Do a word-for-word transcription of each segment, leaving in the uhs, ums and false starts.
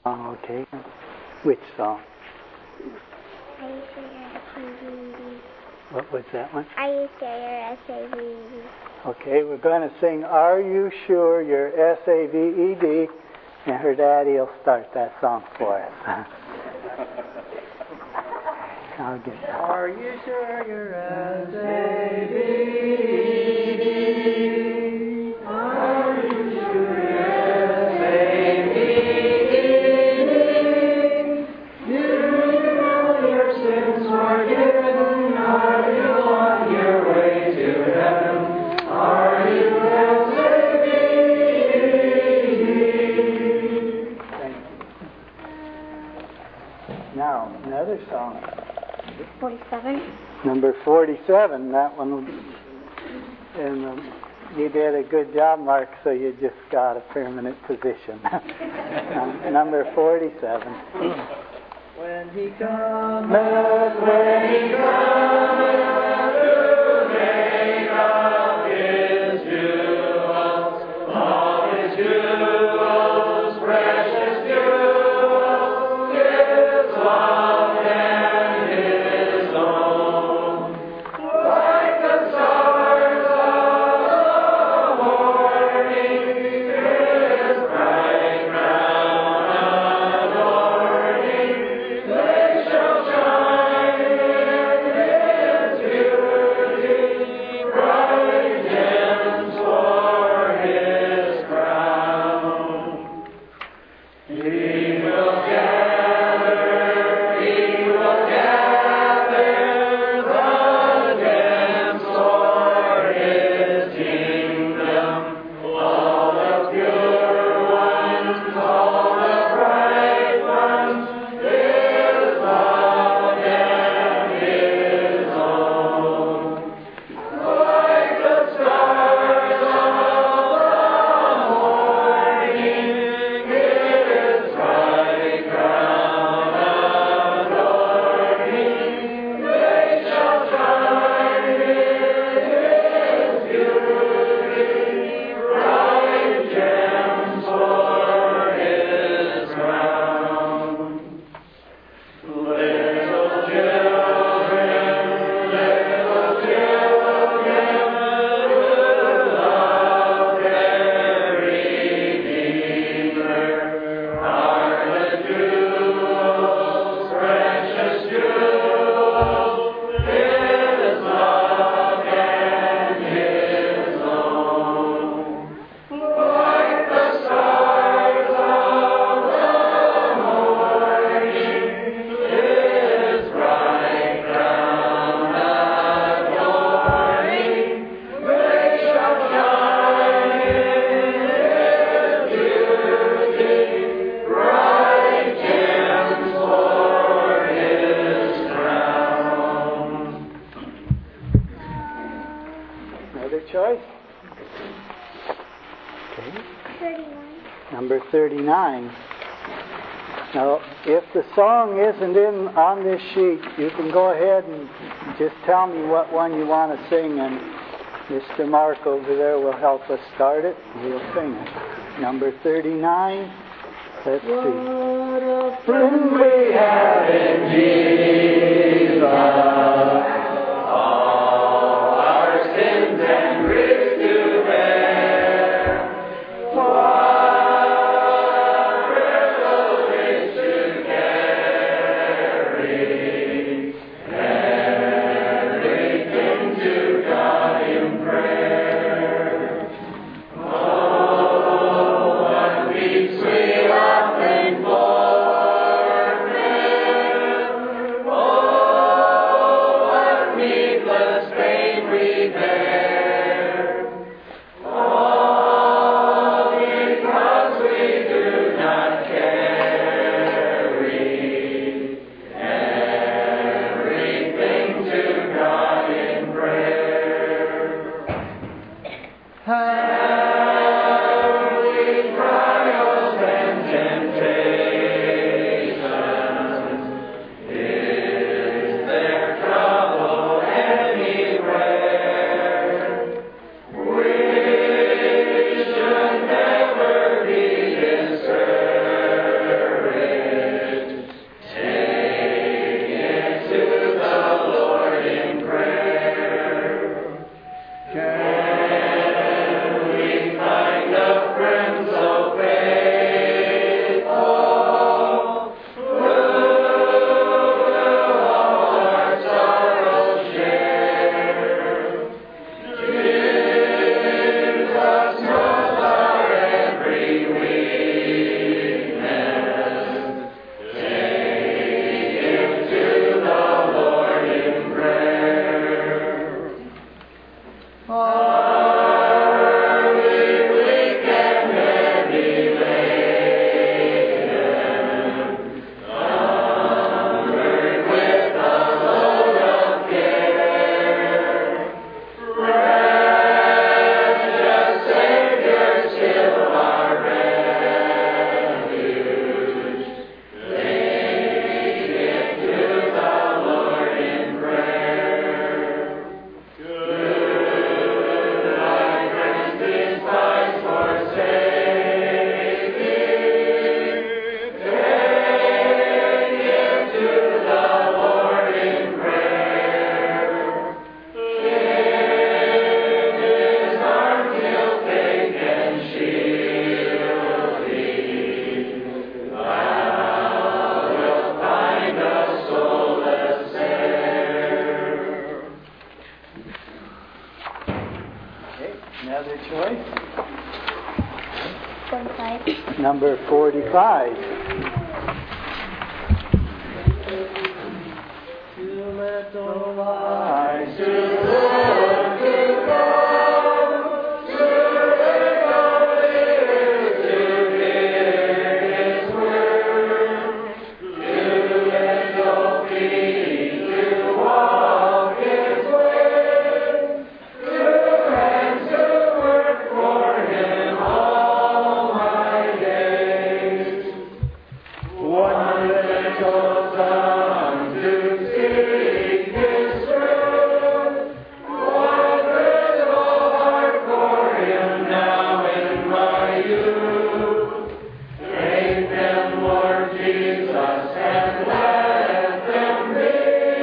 Oh, okay. Which song? Are you sure you're S A V E D? What was that one? Are you sure you're S A V E D? Okay, we're going to sing Are You Sure You're S A V E D? And her daddy will start that song for us. I'll get that. Are you sure you're S A V E D? Are you sure you're S A V E D? Do you know your sins forgiven? Are you on your way to heaven? Are you S A V E D? Thank you. Now, another song. forty-seven. Number forty-seven, that one. And um, you did a good job, Mark, so you just got a permanent position. um, number forty-seven. When he cometh, when he cometh to make up his jewels, all his jewels, precious jewels, his love and his own. Like the stars of the morning, his bright crown adorning, they shall shine in his beauty, bright gems for his crown. He will gather, he will gather the gems for his kingdom, all the pure ones, all the bright ones, his love and his own. Like the stars of the morning, his bright crown adorning, they shall shine in his beauty, bright gems for his crown. Little children, little children, who love their Redeemer, are the jewels, precious jewels, his love and his own. Like the stars of the morning, his bright crown adorning, they shall shine in his beauty, bright gems for his crown. Another choice? Okay. thirty-one. Number thirty-nine. Now, if the song isn't in on this sheet, you can go ahead and just tell me what one you want to sing, and Mister Mark over there will help us start it, and we'll sing it. Number thirty-nine. Let's see. What a friend we have in Jesus. All our sins and griefs to bear. What a privilege to carry everything to God in prayer. Oh, what weeks we often forfeit. Oh, choice? forty-five. Number forty-five. Two little eyes to look to go, two little ears to hear His word, two little feet to walk His way, two hands to work for Him all my days. One little tongue to seek His truth, one little heart for Him now in my youth. Take them, Lord Jesus, and let them be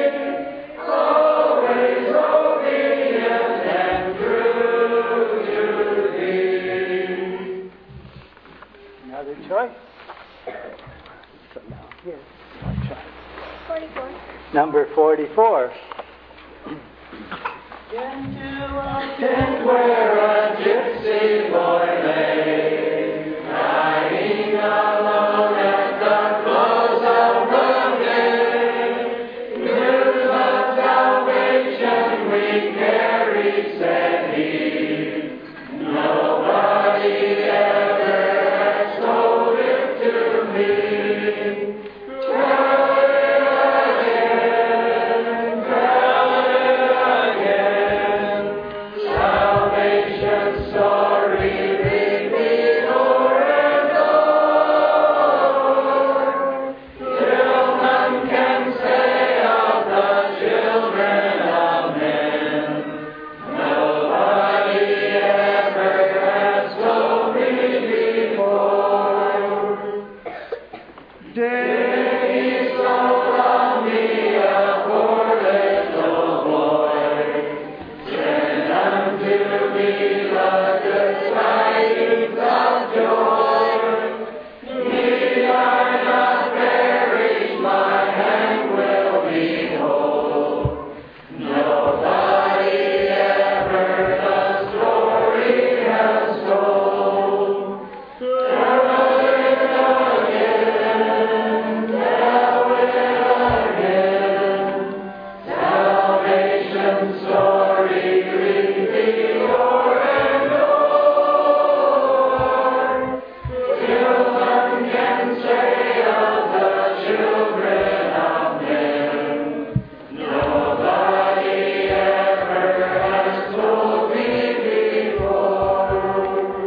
always obedient and true to Thee. Another choice? So now, here, one choice. forty-four. Number forty-four. Into a tent where a gypsy boy lay, dying alone at the close of the day. News of salvation we carry, said he. Nobody ever has told it to me. Tell it again, tell it again. Salvation story repeat o'er and o'er, till none can say of the children of men. Nobody ever has told me before. Did He so love me, a poor little boy? Send unto me the good tidings of joy. Need I not perish, my hand will be whole. Nobody ever the story has told. Tell it again, tell it again. Salvation story repeat o'er and o'er, till none can say of the children of men. Nobody ever has told me before.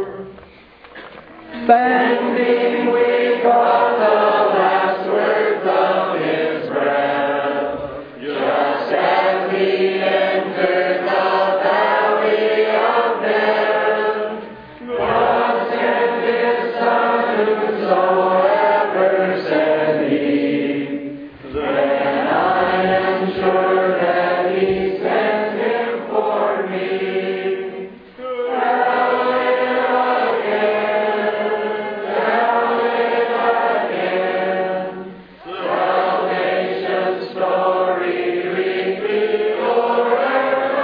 Standing we caught the last words of His breath, just as He entered the valley of death. God sent His Son, whosoever said He. Then I am sure that He sent Him for me. Tell it again, tell it again. Salvation story repeat o'er and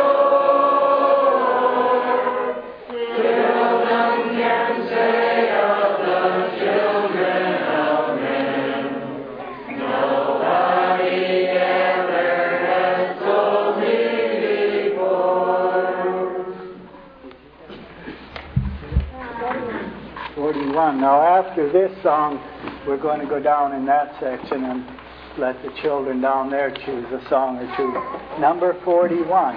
o'er, till none can say of the children of men. Nobody ever has told me before. forty-one. Now, after this song, we're going to go down in that section and let the children down there choose a song or two. Number forty-one.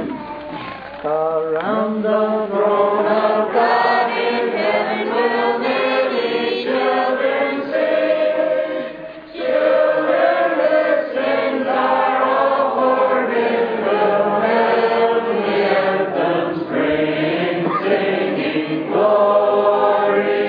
Around the throne of God in heaven will many children sing. Children with sins are all forgiven, will heavenly anthems bring, singing glory,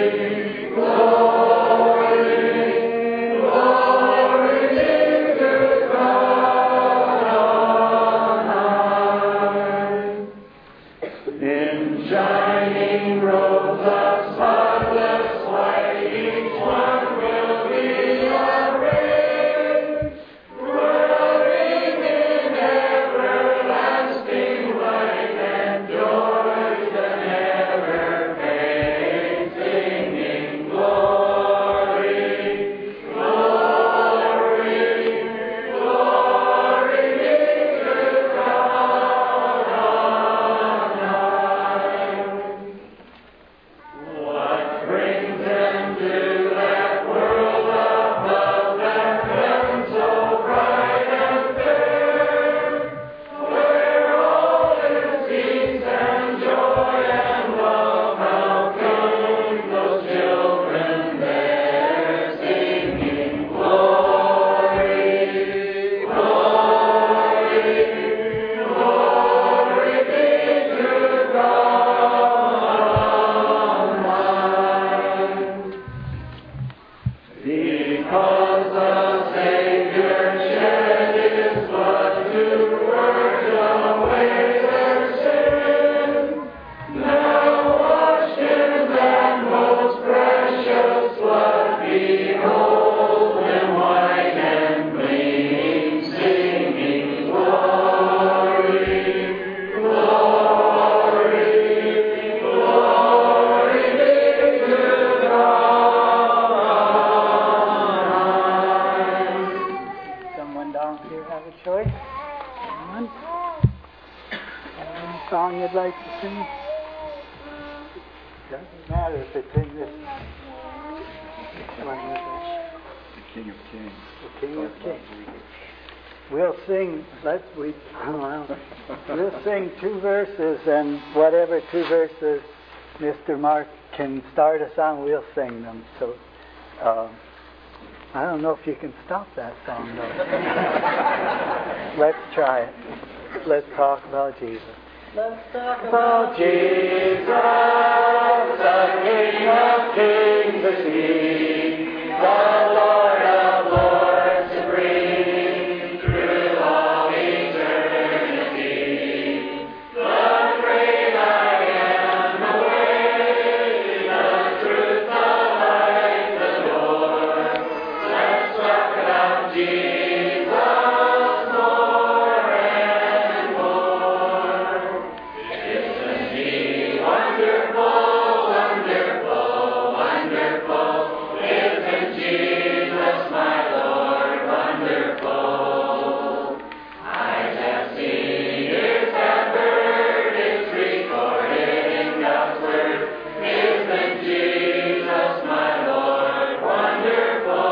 glory, glory to God on high. In shining robes Because the Savior shed His blood to purge away their sin, now washed in that most precious blood, behold Him white and clean, singing glory, glory, glory be to God. Someone down here have a choice? Someone? Any song you'd like to sing? Doesn't matter if it's in this. Which one is it? The King of Kings. The King of Kings. We'll sing. Let's we. Well, we'll sing two verses, and whatever two verses Mister Mark can start us on, we'll sing them. So. Uh, I don't know if you can stop that song, though. Let's try it. Let's talk about Jesus. Let's talk about Jesus, the King of Kings, the King, the Lord of Lords, supreme through all eternity. The great I am, the way, the truth, the life, the door. Let's talk about Jesus more and more. Isn't He wonderful, wonderful, wonderful? Isn't Jesus my Lord wonderful? Eyes have seen, ears have heard, it's recorded in God's Word. Isn't Jesus my Lord wonderful?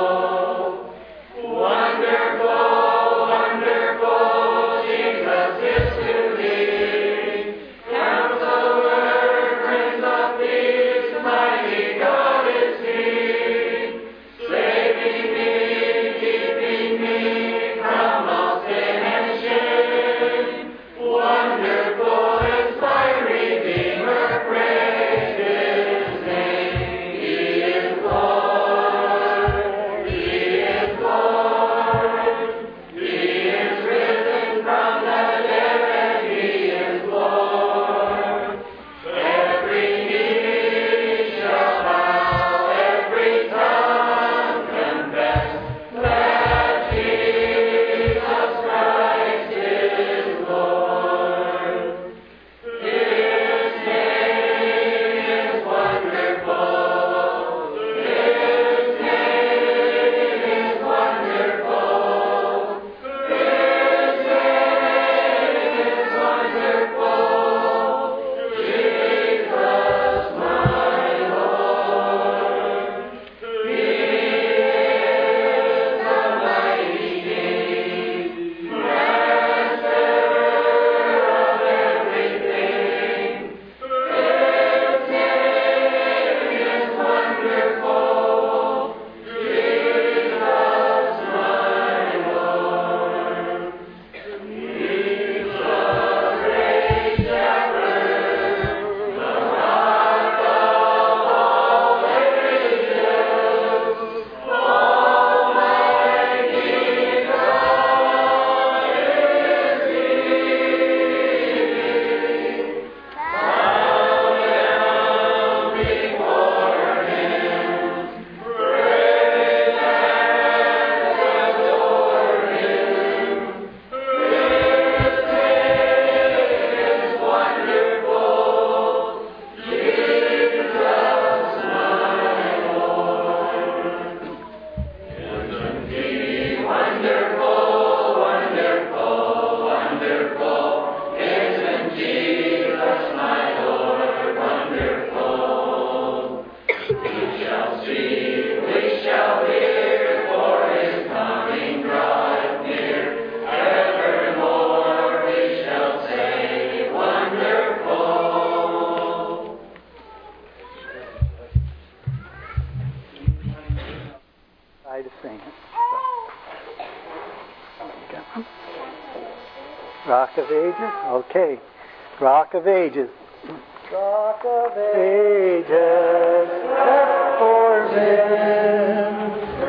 Wonderful, wonderful, Jesus is to thee. Counselor, Prince of Peace, mighty God is He. Saving me, keeping me from all sin and shame. Wonderful is my Redeemer, praise His name. He is Lord, He is Lord. He is risen from the dead, and He is Lord. Every knee shall bow, every tongue confess that Jesus Christ is Lord. His name is wonderful. His name is wonderful. His name is wonderful. Jesus, my Lord. He is the mighty King, Master of everything. His name is wonderful. Jesus, my Lord. He's the great shepherd, the rock of all ages. Almighty God is He. Bow down before Him, praise and adore Him. His name is wonderful, Jesus, my Lord. Isn't He wonderful, wonderful, wonderful? Isn't Jesus my Lord wonderful? We shall see, we shall hear, for His coming draweth near. Evermore we shall say, wonderful. Try to sing it. Rock of Ages? Okay. Rock of Ages. Rock of Ages, left for men,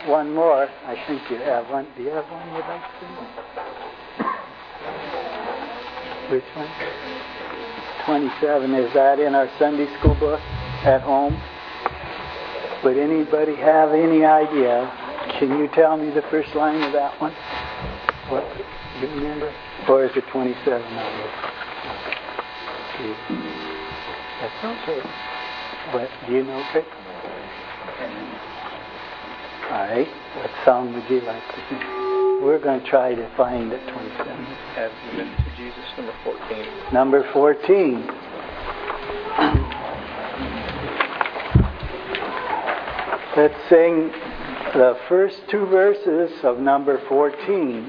one more. I think you have one. Do you have one you'd like to sing? Which one? twenty-seven. Is that in our Sunday school book at home? Would anybody have any idea? Can you tell me the first line of that one? What? Do you remember? Or is it twenty-seven? Okay. That's okay. What? Do you know, Rick? All right. What song would you like to sing? We're going to try to find it. twenty-seven. Have you been to Jesus? Number fourteen. Number fourteen. Let's sing the first two verses of number fourteen.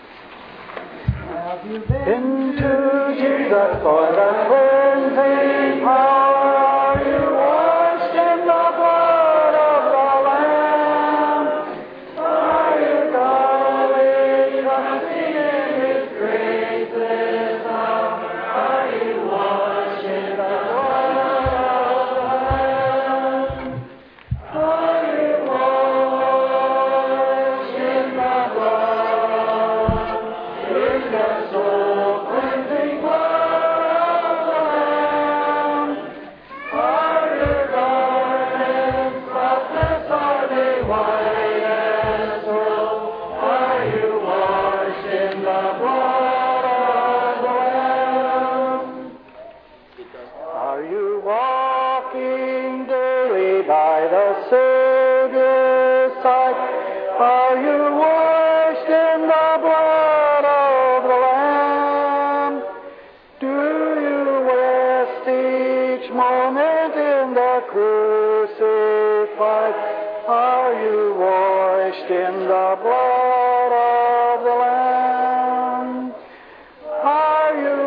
Have you been to Jesus for the cleansing power? Are you washed in the blood of the Lamb? Are you thoroughly trusting in His grace this hour? Are you washed in the blood of the Lamb? Are you washed in the blood, in the soul cleansing blood of the Lamb? Are your garments spotless? Are they white as snow? Are you washed in the blood of the Lamb? Are you walking daily by the Savior's side? Are you washed in the blood of the Lamb? Do you rest each moment in the crucified? Are you washed in the blood of the Lamb? Are you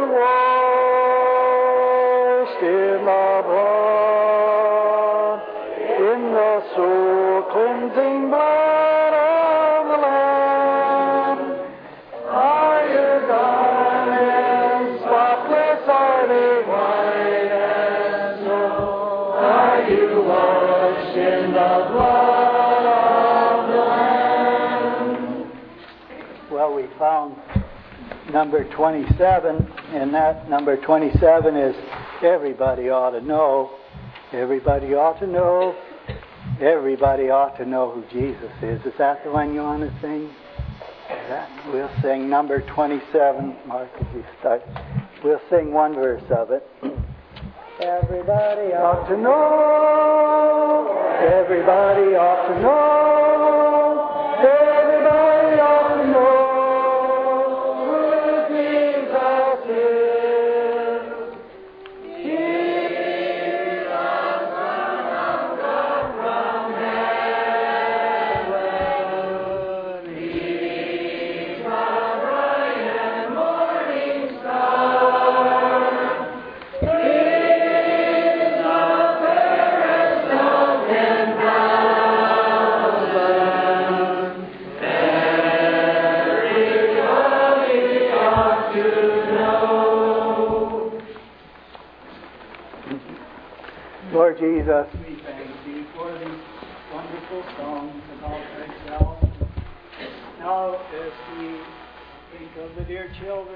washed in the blood, in the soul cleansing blood of the Lamb? Are your garments spotless? Are they white as snow? Are you washed in the blood of the Lamb? Well, we found number twenty-seven, and that number twenty-seven is everybody ought to know. Everybody ought to know. Everybody ought to know who Jesus is. Is that the one you want to sing? Is that? We'll sing number twenty-seven. Mark, as you start. We'll sing one verse of it. Everybody ought to know. Everybody ought to know. Everybody ought to know who Jesus is. He's the Son of God from heaven. He's the bright and morning star. He's the fairest of ten thousand. Everybody ought to know. Lord Jesus, we thank you for these wonderful songs about thyself. Now, as we think of the dear children,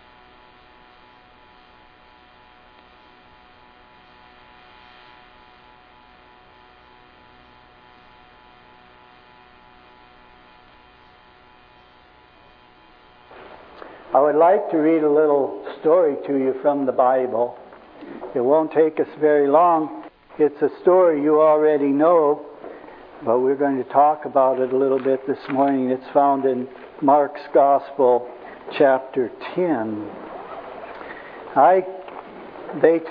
I would like to read a little story to you from the Bible. It won't take us very long. It's a story you already know, but we're going to talk about it a little bit this morning. It's found in Mark's Gospel, chapter ten. I, they t-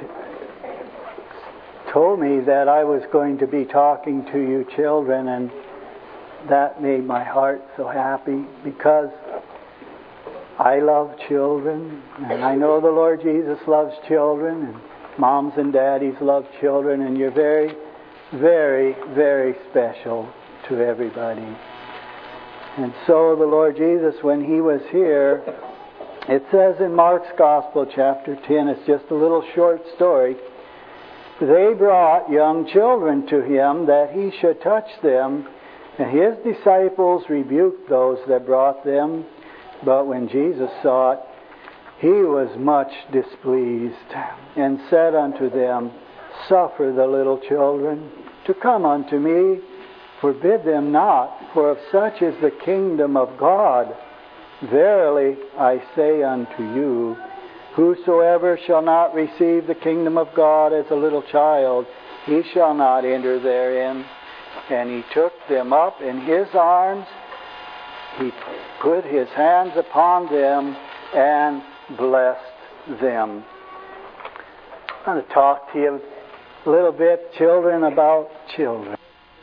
told me that I was going to be talking to you children, and that made my heart so happy because I love children, and I know the Lord Jesus loves children, and moms and daddies love children, and you're very, very, very special to everybody. And so the Lord Jesus, when He was here, it says in Mark's Gospel, chapter ten, it's just a little short story, they brought young children to Him that He should touch them, And his disciples rebuked those that brought them, but when Jesus saw it, he was much displeased, and said unto them, Suffer the little children to come unto me, forbid them not, for of such is the kingdom of God. Verily I say unto you, whosoever shall not receive the kingdom of God as a little child, he shall not enter therein. And he took them up in his arms, he put his hands upon them, and blessed them. I'm going to talk to you a little bit, children, about children.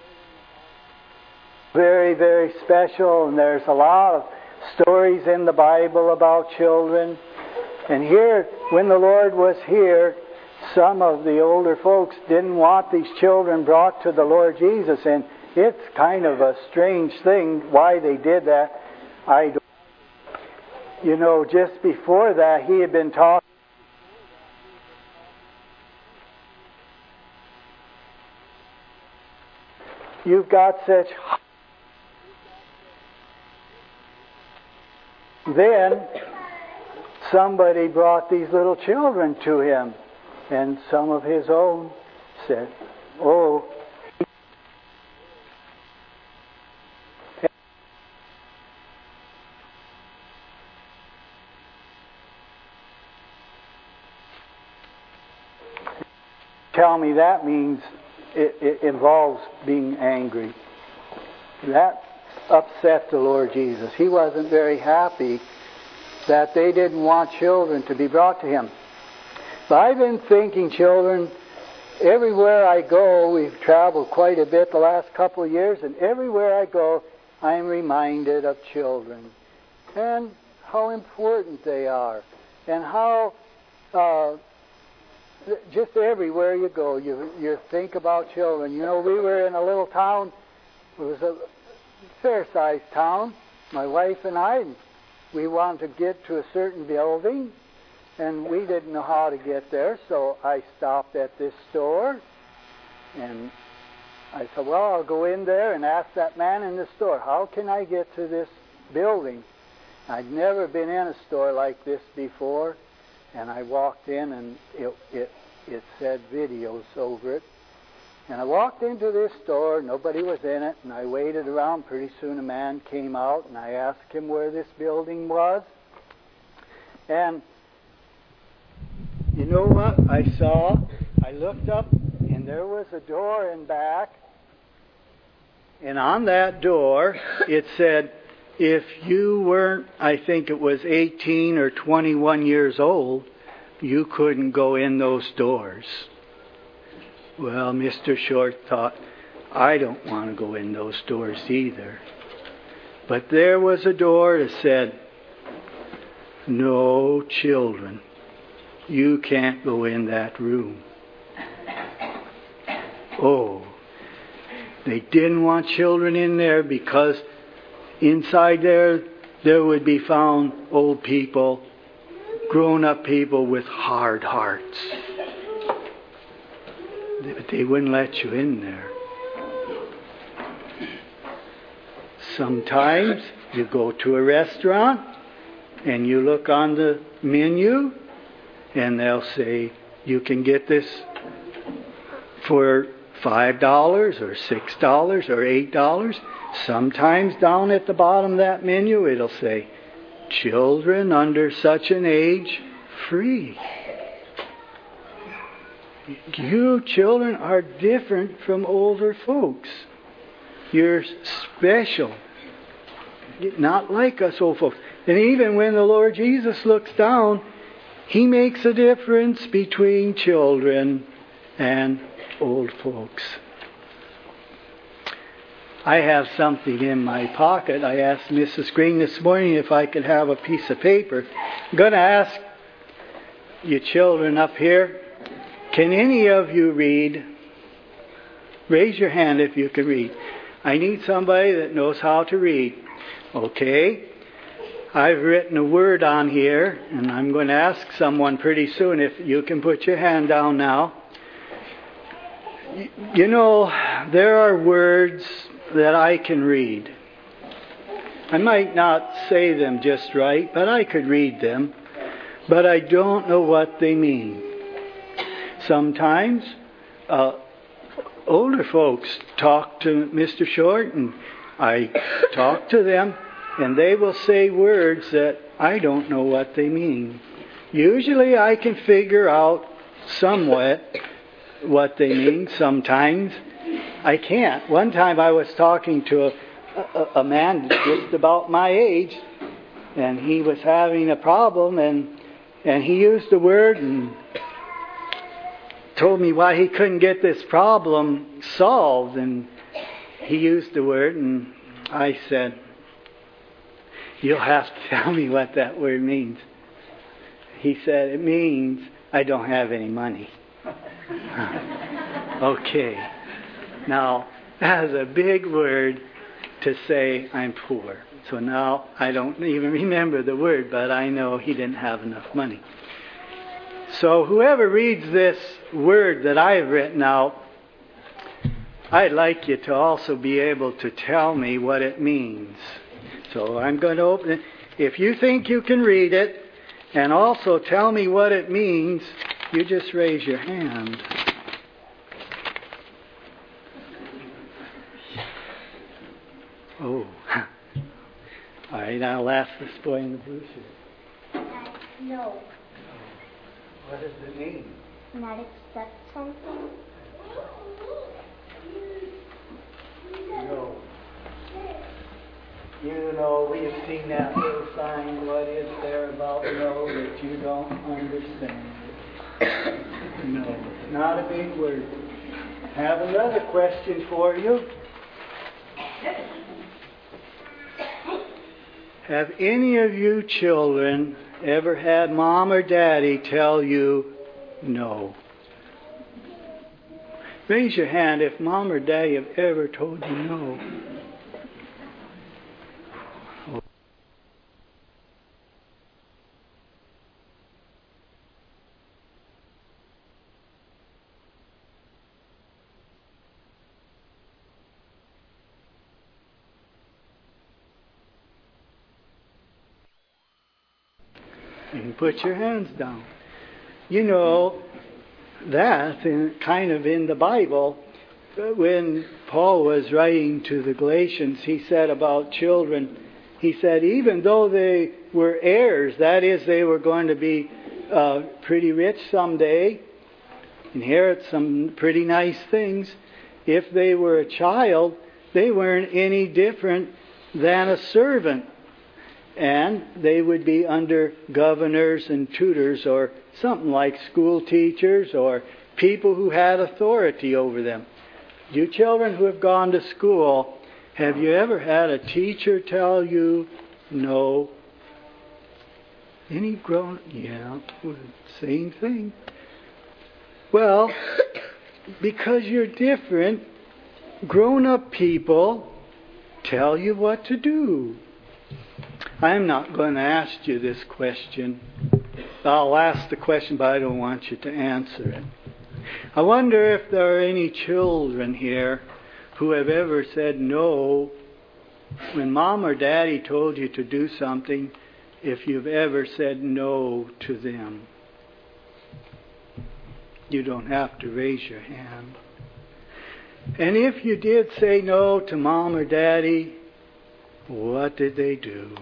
Very, very special, and there's a lot of stories in the Bible about children. And here, when the Lord was here, some of the older folks didn't want these children brought to the Lord Jesus, and it's kind of a strange thing why they did that. I don't You know, just before that, he had been talking. You've got such. Then somebody brought these little children to him, and some of his own said, "Oh." Tell me that means it, it involves being angry. That upset the Lord Jesus. He wasn't very happy that they didn't want children to be brought to him. But I've been thinking, children, everywhere I go, we've traveled quite a bit the last couple of years, and everywhere I go, I'm reminded of children and how important they are, and how uh, just everywhere you go, you you think about children. You know, we were in a little town. It was a fair-sized town. My wife and I, we wanted to get to a certain building, and we didn't know how to get there. So I stopped at this store, and I said, "Well, I'll go in there and ask that man in the store, how can I get to this building?" I'd never been in a store like this before. And I walked in, and it, it it said videos over it. And I walked into this store. Nobody was in it. And I waited around. Pretty soon a man came out, and I asked him where this building was. And you know what I saw? I looked up, and there was a door in back. And on that door, it said, if you weren't, I think it was eighteen or twenty-one years old, you couldn't go in those doors. Well, Mister Short thought, I don't want to go in those doors either. But there was a door that said, no children. You can't go in that room. Oh, they didn't want children in there because inside there, there would be found old people, grown-up people with hard hearts. But they wouldn't let you in there. Sometimes you go to a restaurant and you look on the menu and they'll say, you can get this for five dollars or six dollars or eight dollars. Sometimes down at the bottom of that menu it'll say, children under such an age, free. You children are different from older folks. You're special. Not like us old folks. And even when the Lord Jesus looks down, He makes a difference between children and old folks. I have something in my pocket. I asked Missus Green this morning if I could have a piece of paper. I'm going to ask you children up here, can any of you read? Raise your hand if you can read. I need somebody that knows how to read. Okay. I've written a word on here, and I'm going to ask someone pretty soon if you can put your hand down now. You know, there are words that I can read. I might not say them just right, but I could read them. But I don't know what they mean. Sometimes uh, older folks talk to Mister Short, and I talk to them, and they will say words that I don't know what they mean. Usually I can figure out somewhat what they mean. Sometimes I can't. One time I was talking to a, a, a man just about my age, and he was having a problem, and and he used a word and told me why he couldn't get this problem solved. And he used the word, and I said, "You'll have to tell me what that word means." He said, "It means I don't have any money." Okay. Now, that is a big word to say I'm poor. So now I don't even remember the word, but I know he didn't have enough money. So whoever reads this word that I have written out, I'd like you to also be able to tell me what it means. So I'm going to open it. If you think you can read it and also tell me what it means, you just raise your hand. Oh. All right, I'll ask this boy in the blue shirt. No. What does it mean? Not accept something? No. You know, we have seen that little sign, what is there about no that you don't understand? No, not a big word. I have another question for you. Have any of you children ever had mom or daddy tell you no? Raise your hand if mom or daddy have ever told you no. You can put your hands down. You know, that in, kind of in the Bible, when Paul was writing to the Galatians, he said about children, he said even though they were heirs, that is, they were going to be uh, pretty rich someday, inherit some pretty nice things, if they were a child, they weren't any different than a servant. And they would be under governors and tutors or something like school teachers or people who had authority over them. You children who have gone to school, have you ever had a teacher tell you no? Any grown... Yeah, same thing. Well, because you're different, grown-up people tell you what to do. I'm not going to ask you this question. I'll ask the question, but I don't want you to answer it. I wonder if there are any children here who have ever said no when mom or daddy told you to do something, if you've ever said no to them. You don't have to raise your hand. And if you did say no to mom or daddy, what did they do?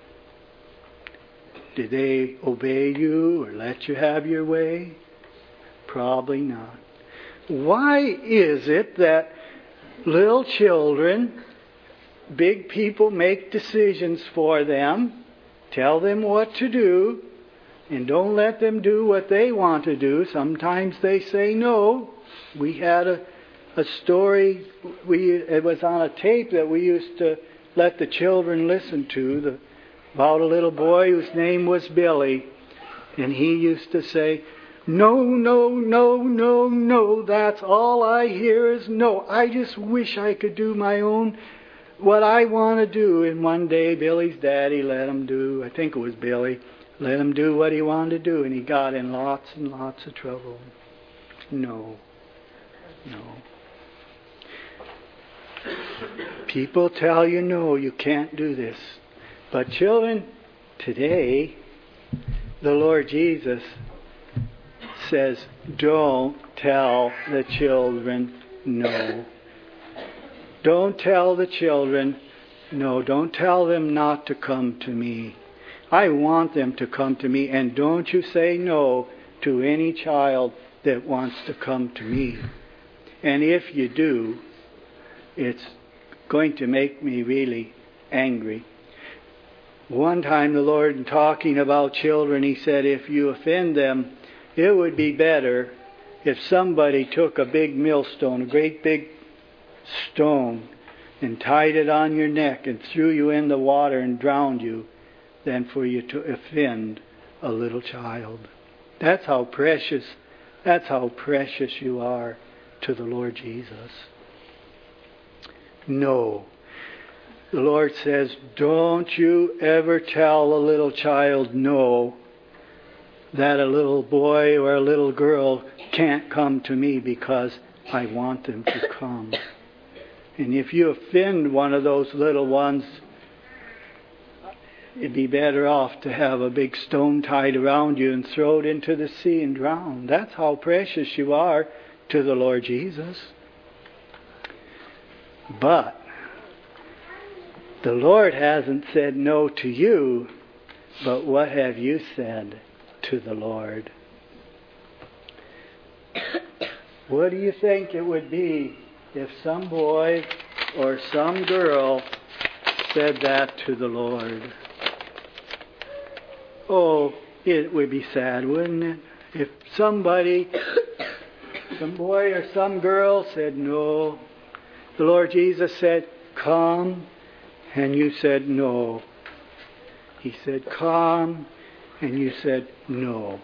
Did they obey you or let you have your way? Probably not. Why is it that little children, big people make decisions for them, tell them what to do, and don't let them do what they want to do? Sometimes they say no. We had a, a story, we it was on a tape that we used to let the children listen to, the about a little boy whose name was Billy. And he used to say, no, no, no, no, no, that's all I hear is no. I just wish I could do my own, what I want to do. And one day Billy's daddy let him do, I think it was Billy, let him do what he wanted to do. And he got in lots and lots of trouble. No, no. People tell you, no, you can't do this. But children, today, the Lord Jesus says, don't tell the children no. Don't tell the children no. Don't tell them not to come to me. I want them to come to me, and don't you say no to any child that wants to come to me. And if you do, it's going to make me really angry. One time the Lord, talking about children, He said, if you offend them, it would be better if somebody took a big millstone, a great big stone, and tied it on your neck and threw you in the water and drowned you, than for you to offend a little child. That's how precious, that's how precious you are to the Lord Jesus. No. The Lord says, don't you ever tell a little child no, that a little boy or a little girl can't come to me because I want them to come. And if you offend one of those little ones, it'd be better off to have a big stone tied around you and throw it into the sea and drown. That's how precious you are to the Lord Jesus. But the Lord hasn't said no to you, but what have you said to the Lord? What do you think it would be if some boy or some girl said that to the Lord? Oh, it would be sad, wouldn't it? If somebody, some boy or some girl said no. The Lord Jesus said, come, and you said no. He said, come, and you said no.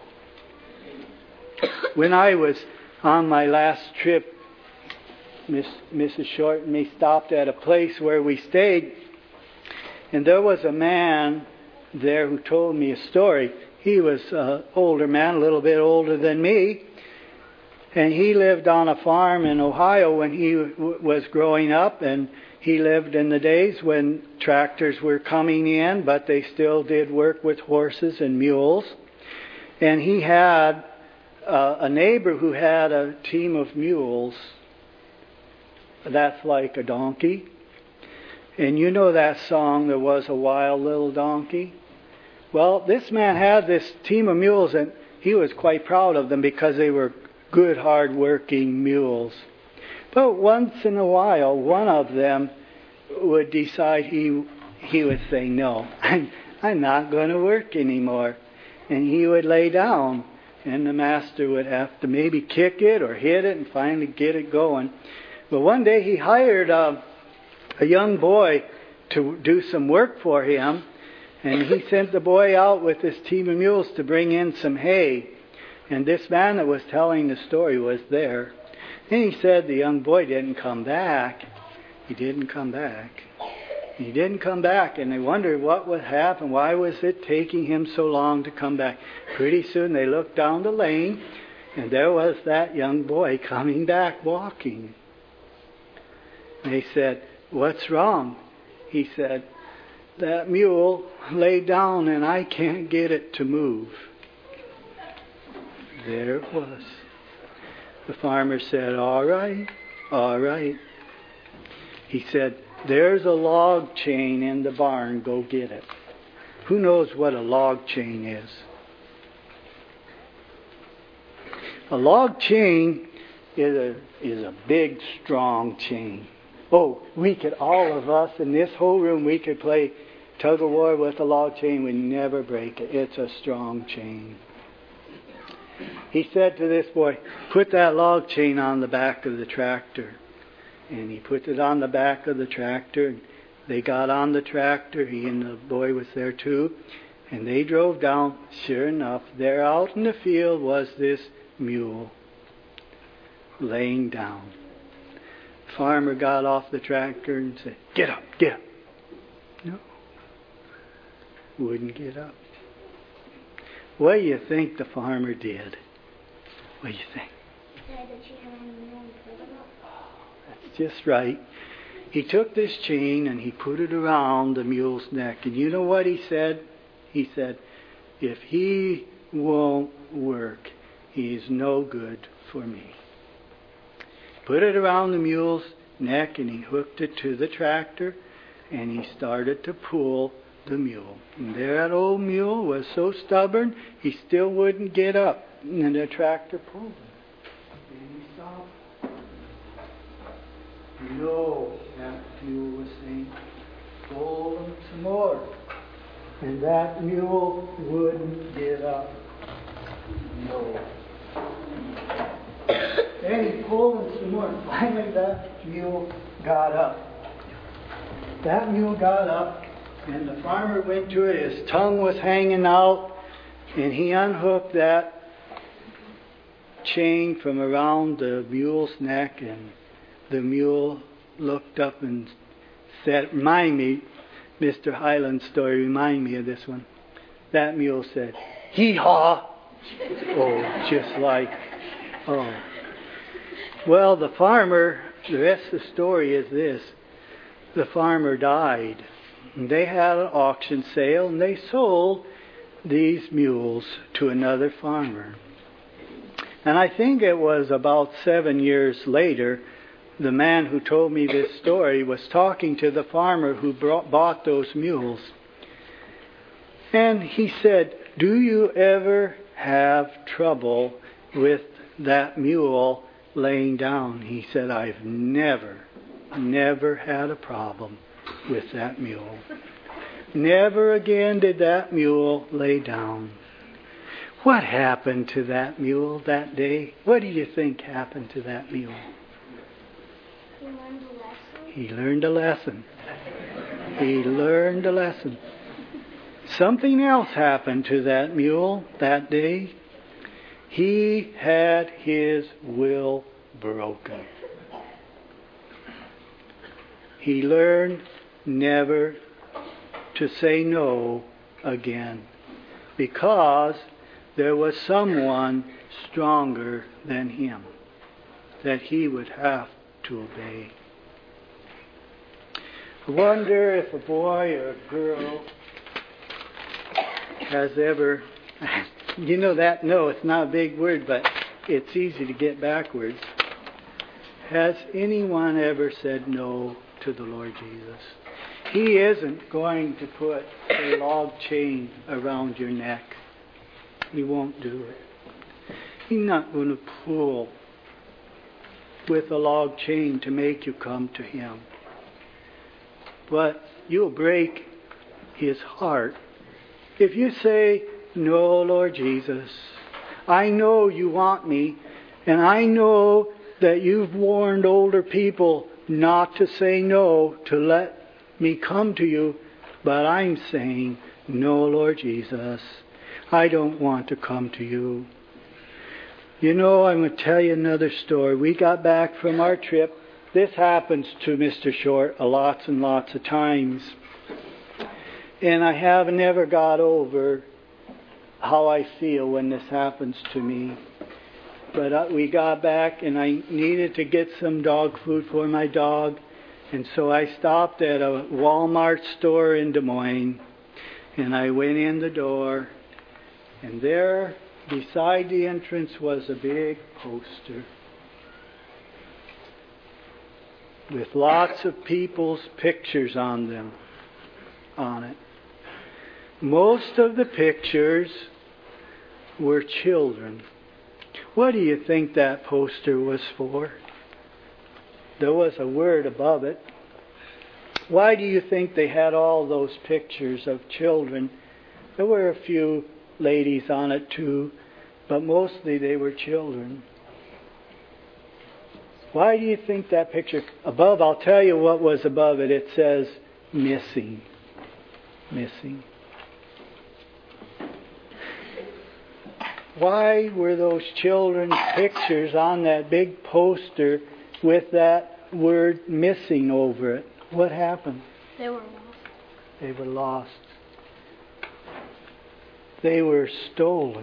When I was on my last trip, Miss, Missus Short and me stopped at a place where we stayed, and there was a man there who told me a story. He was an older man, a little bit older than me, and he lived on a farm in Ohio when he w- was growing up, and he lived in the days when tractors were coming in, but they still did work with horses and mules. And he had uh, a neighbor who had a team of mules. That's like a donkey. And you know that song, There Was a Wild Little Donkey? Well, this man had this team of mules, and he was quite proud of them because they were good, hard-working mules. But once in a while, one of them would decide he he would say, no, I'm, I'm not going to work anymore. And he would lay down, and the master would have to maybe kick it or hit it and finally get it going. But one day he hired a, a young boy to do some work for him, and he sent the boy out with this team of mules to bring in some hay. And this man that was telling the story was there. And he said the young boy didn't come back. He didn't come back. He didn't come back, and they wondered what would happen. Why was it taking him so long to come back? Pretty soon they looked down the lane, and there was that young boy coming back walking. They said, what's wrong? He said, that mule lay down and I can't get it to move. There it was. The farmer said, all right, all right. He said, there's a log chain in the barn, go get it. Who knows what a log chain is? A log chain is a, is a big, strong chain. Oh, we could, all of us in this whole room, we could play tug of war with a log chain. We'd never break it. It's a strong chain. He said to this boy, put that log chain on the back of the tractor. And he put it on the back of the tractor. They got on the tractor. He and the boy was there too. And they drove down. Sure enough, there out in the field was this mule laying down. Farmer got off the tractor and said, get up, get up. No. Wouldn't get up. What do you think the farmer did? What do you think? That's just right. he took this chain and he put it around the mule's neck. And you know what he said? He said, if he won't work, he's no good for me. Put it around the mule's neck and he hooked it to the tractor and he started to pull the mule. And that old mule was so stubborn, he still wouldn't get up. And the tractor pulled him. And he stopped. No, that mule was saying, pull him some more. And that mule wouldn't get up. No. Then he pulled him some more. And finally that mule got up. That mule got up, and the farmer went to it. His tongue was hanging out, and he unhooked that chain from around the mule's neck, and the mule looked up and said, remind me, Mister Highland's story, remind me of this one. That mule said, hee-haw. Oh, just like, oh. Well, the farmer, the rest of the story is this. The farmer died. And they had an auction sale and they sold these mules to another farmer. And I think it was about seven years later, the man who told me this story was talking to the farmer who brought, bought those mules. And he said, do you ever have trouble with that mule laying down? He said, I've never, never had a problem with that mule. Never again did that mule lay down. What happened to that mule that day? What do you think happened to that mule? He learned a lesson. He learned a lesson. He learned a lesson. Something else happened to that mule that day. He had his will broken. He learned never to say no again because there was someone stronger than him that he would have to obey. I wonder if a boy or a girl has ever, you know that, no, it's not a big word, but it's easy to get backwards. Has anyone ever said no to the Lord Jesus? He isn't going to put a log chain around your neck. He won't do it. He's not going to pull with a log chain to make you come to Him. But you'll break His heart if you say, no, Lord Jesus, I know you want me, and I know that you've warned older people not to say no, to let me come to you, but I'm saying, no, Lord Jesus, I don't want to come to you. You know, I'm going to tell you another story. We got back from our trip. This happens to Mister Short a lots and lots of times. And I have never got over how I feel when this happens to me. But uh, we got back and I needed to get some dog food for my dog. And so I stopped at a Walmart store in Des Moines. And I went in the door. And there, beside the entrance, was a big poster with lots of people's pictures on them, on it. Most of the pictures were children. What do you think that poster was for? There was a word above it. Why do you think they had all those pictures of children? There were a few ladies on it too, but mostly they were children. Why do you think that picture? Above, I'll tell you what was above it. It says, missing. Missing. Why were those children's pictures on that big poster with that word missing over it? What happened? They were lost. They were lost. They were stolen.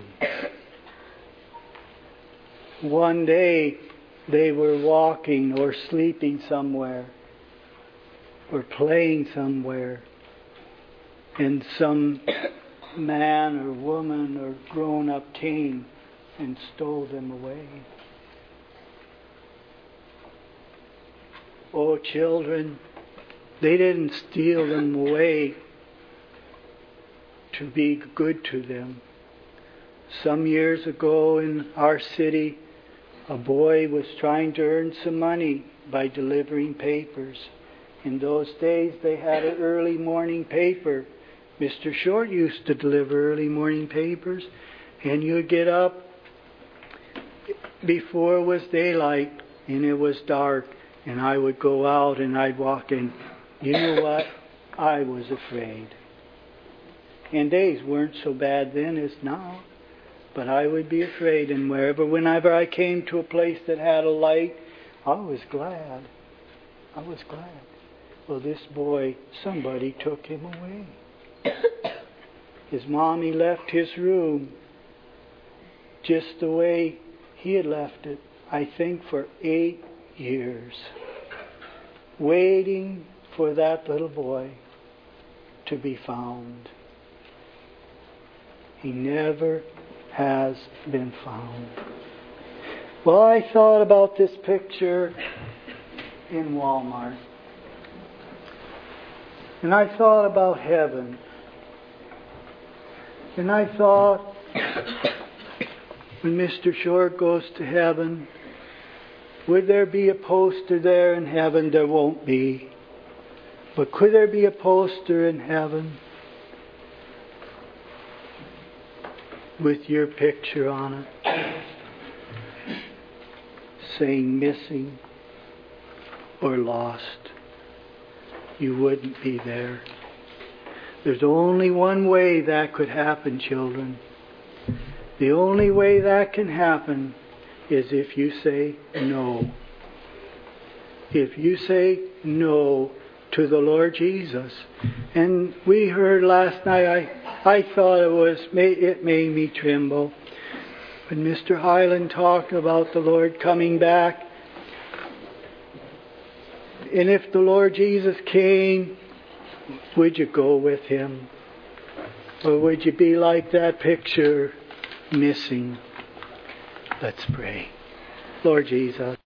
One day they were walking or sleeping somewhere, were playing somewhere, and some man or woman or grown-up came and stole them away. Oh, children, they didn't steal them away to be good to them. Some years ago in our city, a boy was trying to earn some money by delivering papers. In those days, they had an early morning paper. Mister Short used to deliver early morning papers, and you'd get up before it was daylight, and it was dark, and I would go out and I'd walk in. You know what? I was afraid. And days weren't so bad then as now. But I would be afraid, and wherever, whenever I came to a place that had a light, I was glad. I was glad. Well, this boy, somebody took him away. His mommy left his room just the way he had left it, I think for eight years, waiting for that little boy to be found. He never has been found. Well, I thought about this picture in Walmart. And I thought about heaven. And I thought, when Mister Short goes to heaven, would there be a poster there in heaven? There won't be. But could there be a poster in heaven with your picture on it, saying missing or lost? You wouldn't be there. There's only one way that could happen, children. The only way that can happen is if you say no. If you say no to the Lord Jesus. And we heard last night, I, I thought it was, it made me tremble. When Mister Hyland talked about the Lord coming back. And if the Lord Jesus came, would you go with Him? Or would you be like that picture, missing? Let's pray. Lord Jesus.